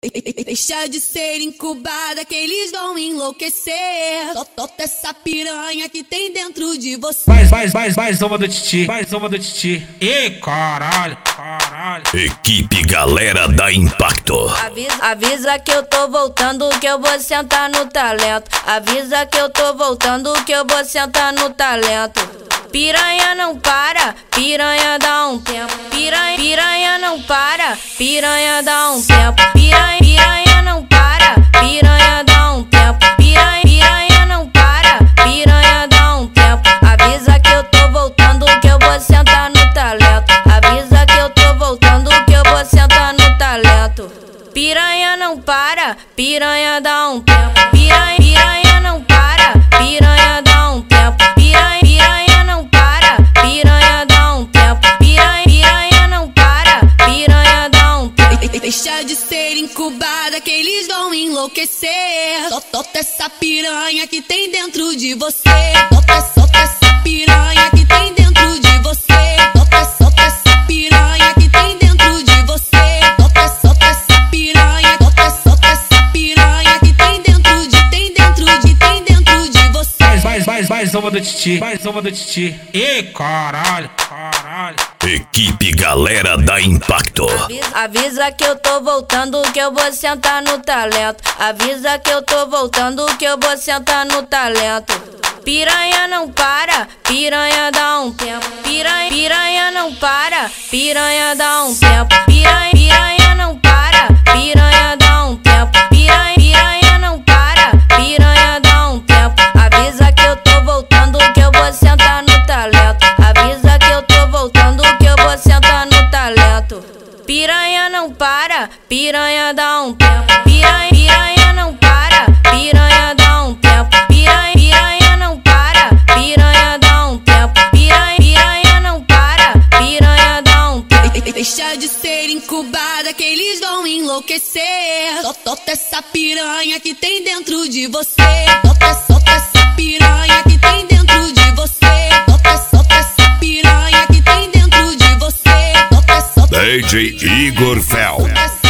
Deixa de ser incubada que eles vão enlouquecer. Solta essa piranha que tem dentro de você. Mais uma do Titi, mais uma do Titi. Ih, caralho. Equipe Galera da Impacto. Avisa que eu tô voltando, que eu vou sentar no talento. Avisa que eu tô voltando, que eu vou sentar no talento. Piranha não para, piranha dá um tempo. Piranha não para, piranha dá um tempo. Piranha não para, piranha dá um tempo. Piranha não para, piranha dá um tempo. Avisa que eu tô voltando, que eu vou sentar no talento. Avisa que eu tô voltando, que eu vou sentar no talento. Piranha não para, piranha dá um tempo. Piranha não para, piranha dá um tempo. Piranha não para, piranha dá um tempo. Piranha não para, piranha dá um tempo. Deixa de ser incubada que eles vão enlouquecer. Solta essa piranha que tem dentro de você. Solta essa piranha que tem dentro de você. Solta essa piranha que tem dentro de você. Solta essa piranha, solta essa piranha que tem dentro de você. Mais uma do Titi, mais uma do Titi. Ih, caralho. Equipe Galera da Impacto. Avisa que eu tô voltando, que eu vou sentar no talento. Avisa que eu tô voltando, que eu vou sentar no talento. Piranha não para, piranha dá um tempo. Piranha não para, piranha dá um tempo. Piranha não para, piranha dá um tempo. Piranha não para, piranha dá um tempo. Avisa que eu tô voltando, que eu vou sentar no talento. Avisa que eu tô voltando, que eu vou sentar no talento. Piranha não para, piranha dá um tempo. Piranha não para, piranha dá um tempo. Piranha não para, piranha dá um tempo. Piranha não para, piranha dá um tempo. Deixa de ser incubada que eles vão enlouquecer. Solta essa piranha que tem dentro de você. Solta essa piranha que tem dentro de você. Solta essa piranha que tem dentro de você. DJ Igor Fel.